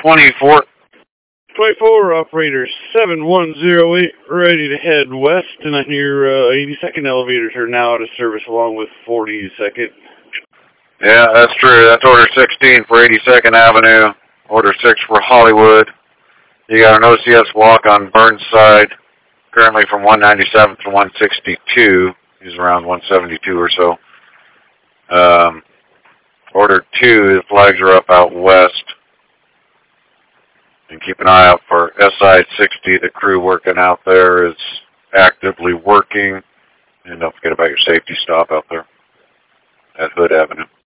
24. 24, operator 7108, ready to head west, and I hear 82nd elevators are now out of service along with 42nd. Yeah, that's true. That's order 16 for 82nd Avenue, order 6 for Hollywood. You got an OCS walk on Burnside, currently from 197 to 162. He's around 172 or so. Order 2, the flags are up out west. And keep an eye out for SI 60. The crew working out there is actively working. And don't forget about your safety stop out there at Hood Avenue.